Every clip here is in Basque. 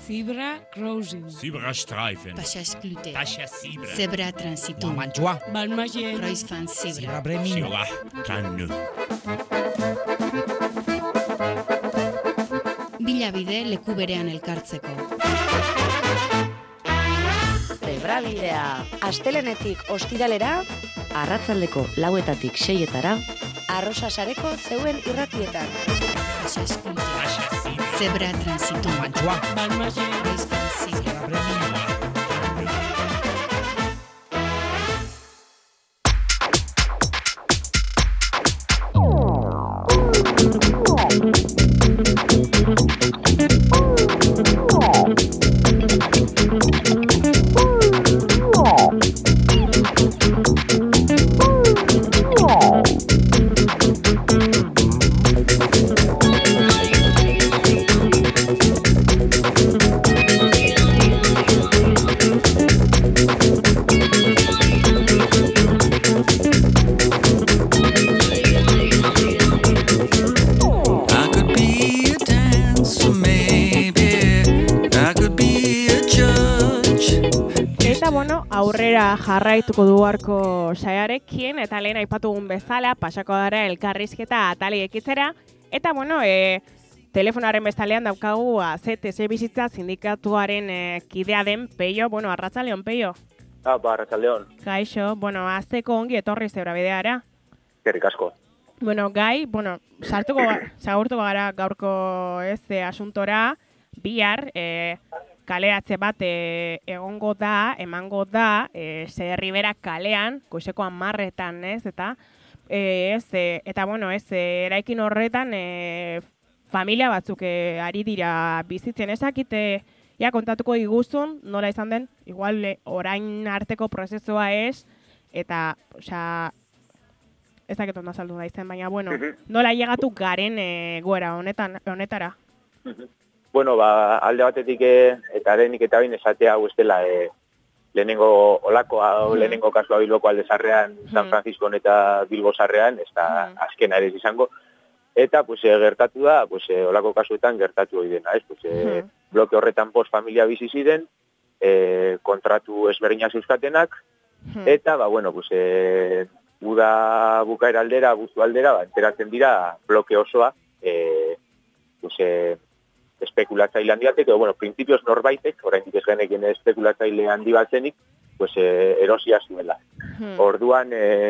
Zebra crossing. Zebrastreifen. Passage clouté. Passage Zebra transitum. Mantua. Balmagien. Kreuzfahrt Zebra. Zebra Bremino. Zebra Kannu. Bilabide leku berean elkartzeko. Zebrabidea. Astelenetik ostiralera, Arratsaldeko 4etatik 6etara, Arrosasareko zeuen irratietan. Passage clouté. Zebra transitum. Mantua. Balmagien. Kreuzfahrt Zebra. Zebra Bremino. Aurrera jarraituko du arko saiarekin eta lehen aipatugun bezala pasako gara elkarrizketa atali ekitzera eta telefonaren bestalean daukagu ZTS bizitza sindikatuaren kidea den Peio, arratsaldeon Peio. Arratsaldeon. Kaixo, hasteko ongi etorri Zebrabideara. Eskerrik asko. Gai, sagurtuko gara gaurko asuntora bihar kaleratze bat emango da Zerribera kalean, goizeko 10:00etan, eta eraikin horretan familia batzuk ari dira bizitzen. Ezakite kontatuko diguzun, nola izan den, igual orain arteko prozesua eta ez dakit ondo azaldu da izen, baina nola llegatu garen goera honetara? Alde batetik eta lehenik eta bain esatea hau ez dela lehenengo kasua Bilboko alde zarrean, San Francisco eta Bilbo zarrean, ez da azkena ere izango. Eta gertatu da, olako kasuetan gertatu hori dena. Bloke horretan post familia bizi ziren, kontratu ezberdinak zeuzkatenak, eta uda bukaera aldera, abuztu aldera, enteratzen dira bloke osoa, espekulatzaile handi batek, printzipioz norbaitek, oraindik ez genekien espekulatzaile handi bat zenik, erosia zuela. Orduan,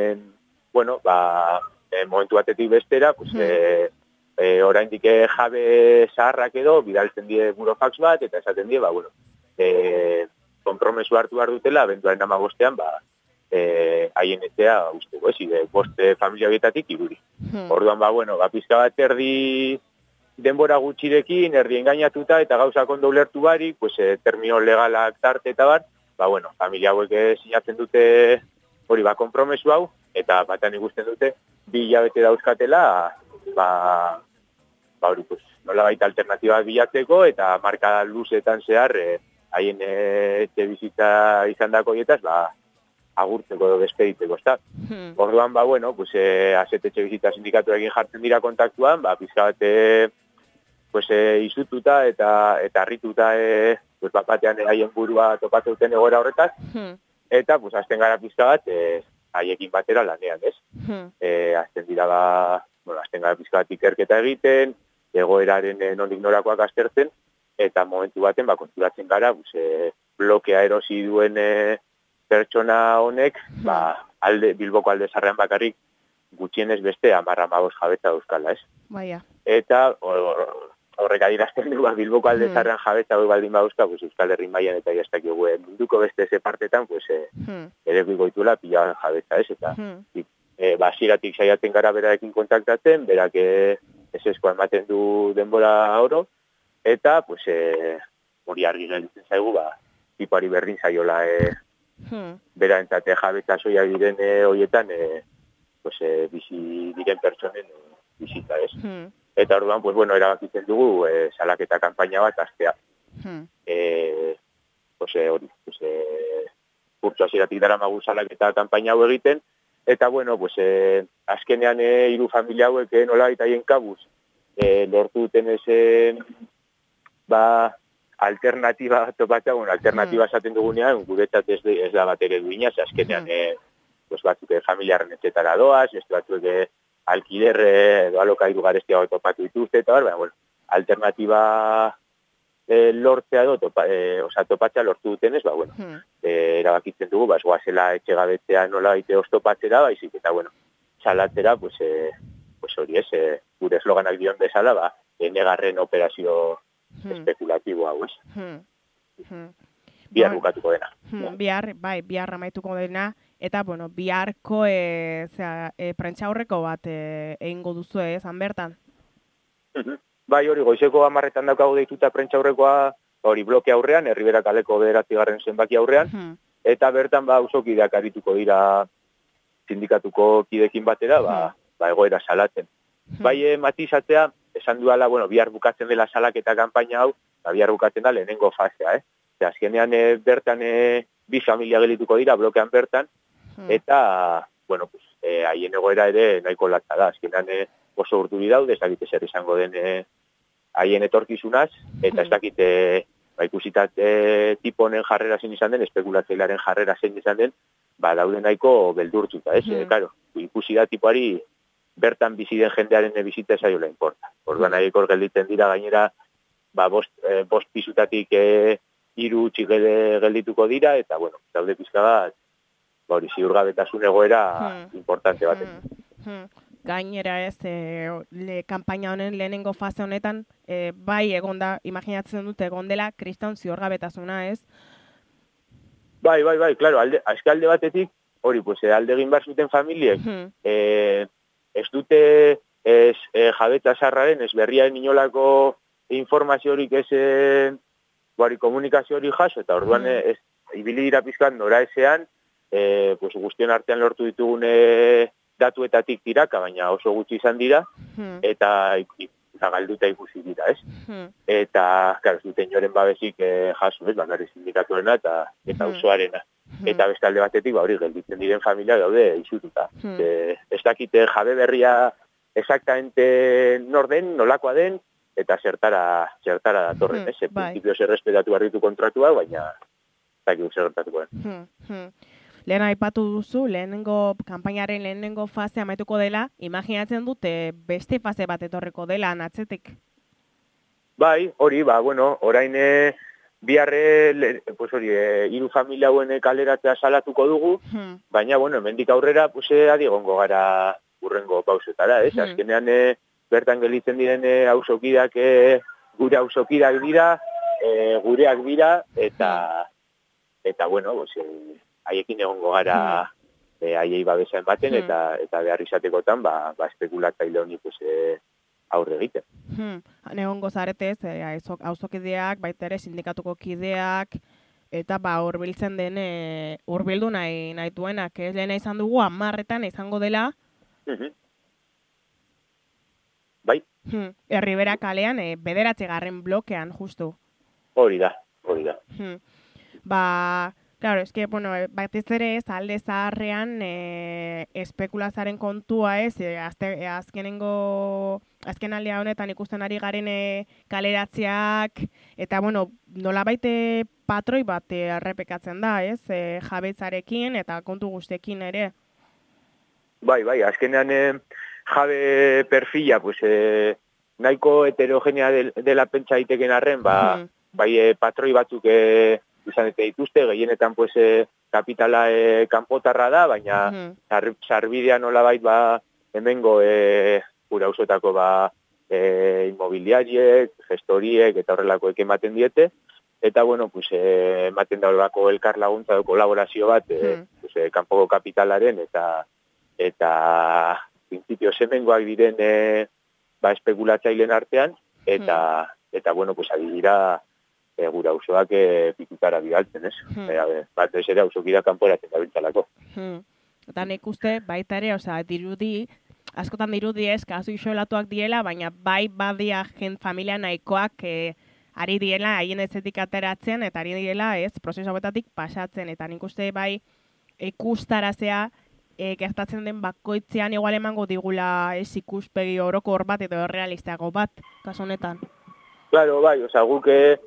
momentu batetik bestera, oraindik jabe zaharrak edo, bidaltzen die burofax bat, eta esaten die, konpromesu hartu behar dutela, abenduaren 15ean, haien etzea, usteko, bost familia bietatik 3. Orduan, pizka bat erdi denbora gutxirekin, erdi engainatuta eta gauzak ondo ulertu barik, termino legalak tarte eta bar, familia hauek sinatzen dute hori konpromesu hau, eta batean ikusten dute, 2 hilabete dauzkatela, nola baita alternatiba bilatzeko, eta marka luzeetan zehar, haien etxe bizitza izan dako hietaz, agurtzeko edo despeditzeko, ezta? Orduan, azetetxe bizitza sindikatuekin jartzen dira kontaktuan, pizka bat izututa eta harrituta batean haien burua topatzen egoera horretaz, eta azten gara pizka bat haiekin batera lanean, ez? Azten gara pizka bat ikerketa egiten, egoeraren nondik norakoak aztertzen, eta momentu baten konturatzen gara blokea erosi duen pertsona honek, Bilboko alde zarrean bakarrik gutxienez beste 10-15 jabetza dauzkala, ez? Eta horrek adierazten du, Bilboko alde zarrean jabetza baldin badauzka, Euskal Herri mailan eta jastak munduko beste ze partetan, ere goitula pila jabetza, ez? Eta hasieratik saiatzen gara berarekin kontaktatzen, berak eseskoa ematen du denbora oro, eta hori argi gelditzen zaigu, tipoari berdin zaiola bera entzate jabetza soia diren horietan bizi diren pertsonen bizitza, ez? Eta orduan, erabakitzen dugu salaketa kanpaina bat hastea. Hori, kurtso hasieratik daramagu salaketa kanpaina hau egiten, eta azkenean 3 familia hauek nolabait haien kabuz lortu duten alternatiba topatzea, alternatiba esaten dugunean, guretzat ez da bat ere duina, azkenean, pues batzuk familiarren etxetara doaz, beste batzuk alkiler edo alokairu garestiago topatu dituzte, eta baina, alternatiba lortzea topatzea lortu dutenez, erabakitzen dugu, ez guazela etxegabetzea nola baite oztopatzera, baizik, eta, salatzera, pues hori ez, gure esloganak dion bezala, negarren operazio espekulatibo hau, ez. Bihar bukatuko dena. Bihar amaituko dena, eta, biharko prentsaurreko bat egingo duzu ezan bertan? Bai, hori, goizeko 10:00 daukagu deituta prentsaurrekoa, hori bloke aurrean, Herribera kaleko 9. zenbaki aurrean, eta bertan, auzokideak arituko dira sindikatuko kidekin batera, egoera salatzen. Bai, matizatzea, esan duala, bihar bukatzen dela salaketa kanpaina hau, bihar bukatzen da lehenengo fasea, Azkenean bertan bi familia gelituko dira blokean bertan, eta, haien egoera ere nahiko latza da. Azkenean oso urduri daude, ez dakite zer izango den haien etorkizunaz, eta ez dakite ikusitat tiponen jarrera zein izan den, espekulatzailearen jarrera zein izan den, daude nahiko beldurtuta, ez? Ikusi da tipoari bertan bizi den jendearen bizitza zaiola inporta. Orduan nahiko gelditzen dira gainera, bost pisutatik 3 geldituko dira, eta, daude pizka bat, ziurgabetasun egoera importante baten. Gainera ez, kanpaina honen lehenengo fase honetan, bai egonda, imaginatzen dute egondela, kriston ziurgabetasuna ez? Bai, klaro, alde batetik, hori, alde egin behar zuten familiek, ez dute jabetza sarraren, ez berriaren inolako informaziorik ez komunikazio hori jaso, eta orduan ibili dira pizkan nora ezean, guztion artean lortu ditugune datuetatik tiraka, baina oso gutxi izan dira, eta galduta ikusi dira, ez? Eta, ez duten joren babesik jaso, ez, bakarri sindikatuarena eta usuarena. Eta beste alde batetik, hori gelditzen diren familia daude izututa. Ez dakite jabe berria exactamente nor den, nolakoa den, eta zertara datorren, ez? Principios errespetatu behar ditu kontratua, baina ez dakit zertatuko den. Lehen aipatu duzu, kanpainaren lehenengo fase amaituko dela, imaginatzen dute beste fase bat etorriko dela atzetik? Bai, hori, orain biharre, 3 familia hauen kaleratzea salatuko dugu, baina, hemendik aurrera, adi egongo gara urrengo pausetara, ez? Azkenean, bertan gelitzen diren auzokideak gure auzokideak dira, gureak dira, eta haiekin egongo gara haiei babesa ematen, eta behar izatekotan, espekulatzaile honi aurre egiten. Egongo zaretez, auzokideak, baita ere sindikatuko kideak, eta hurbiltzen den, hurbildu nahi duenak, ez lehena izan dugu, 10:00 izango dela. Bai. Herribera kalean, 9. blokean, justu. Hori da. Claro, eske, batez ere ez alde zaharrean espekulazaren kontua ez, azken aldea honetan ikusten ari garen kaleratzeak, eta, nola baite patroi bat errepekatzen da, ez, jabetzarekin eta kontu guztekin ere. Bai, azkenean jabe perfila, nahiko heterogenea dela pentsa daiteken arren, bai patroi batzuk izan eta dituzte, gehienetan kapitala kanpotarra da, baina sarbidea nolabait hemengo gure auzotako inmobiliariek, gestoriek eta horrelakoek ematen diete, eta ematen da horrelako elkar laguntza edo kolaborazio bat kanpoko kapitalaren eta printzipioz hemengoak diren espekulatzaileen artean, eta ari dira gure auzoak pikutara bidaltzen, ez? Batez ere auzokida kanporatzen dabiltzalako. Eta nik uste baita ere, dirudi, askotan dirudi ez, kasu isolatuak diela, baina bai badia familia nahikoak ari diela haien ezetik ateratzen, eta ari diela ez, prozesu hauetatik pasatzen, eta nik uste bai ikustarazea gertatzen den bakoitzean igual emango digula ez ikuspegi orokor bat edo realistago bat, kasu honetan. Claro, bai, guk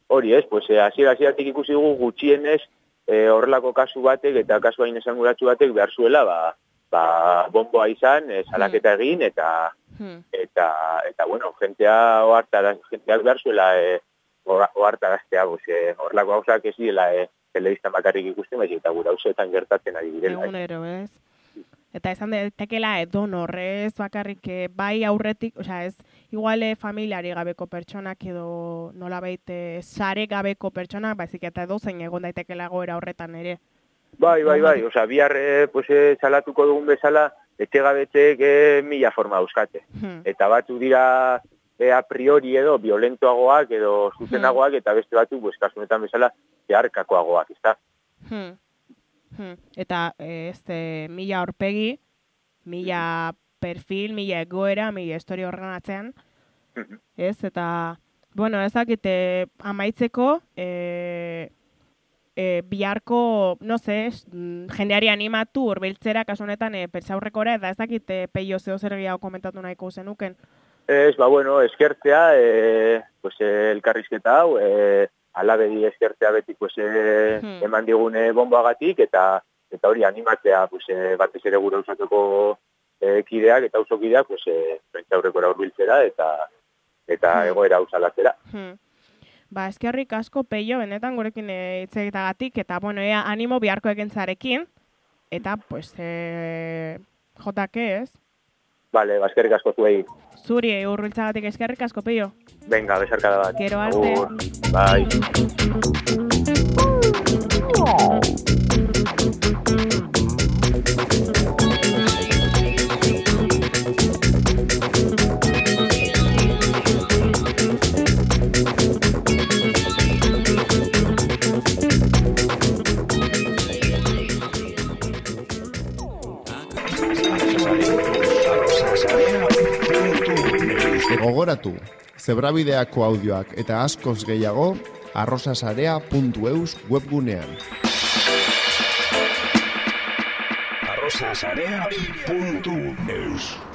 hori ez, pues, hasieratik ikusi dugu gutxienez, horrelako kasu batek eta kasu hain esanguratsu batek behar zuela, bomboa izan, salaketa egin, eta bueno, jenteak behar zuela ohartaraztea, horrelako gauzak ez direla telebistan bakarrik ikusten, baizik eta gura auzoetan gertatzen ari direla. Egunero, ez? Eta esan daitekeela edonor, ez bakarrik bai aurretik, osea, ez igual familiari gabeko pertsonak edo nolabait sare gabeko pertsonak, baizik eta edozein egon daitekeela egoera horretan ere. Bai, osea, bihar salatuko dugun bezala, etxegabetzeek 1000 forma dauzkate. Eta batzu dira a priori edo violentoagoak edo zuzenagoak, eta beste batzu, kasunetan bezala, zeharkakoagoak, ezta? Eta 1000 aurpegi, 1000 perfil, 1000 egoera, 1000 historia horren atzean, ez? Eta, bueno, ezakite amaitzeko, biharko, no sé, jendeari animatu urbiltzera kasu honetan pertsaurrekora, eta ez dakit peio zer gehiago komentatu nahiko zenuken. Ez, bueno, eskertzea, elkarrizketa hau, alabedi eskertzea beti eman digune bomboagatik, eta hori animatzea batez ere gure usatuko kideak eta auzokideak pertsaurrekora urbiltzera eta egoera usalatzera. Eskerrik asko peio, benetan gurekin hitz egiteagatik, eta bueno, animo biharko egentzarekin, eta jotake, ez? Vale, eskerrik asko zuei. Zuri urbiltzagatik eskerrik asko peio. Venga, besarkada bat. Gero arte. Bai. Gogoratu, zebrabideako audioak eta askoz gehiago arrosasarea.eus webgunean. arrosasarea.eus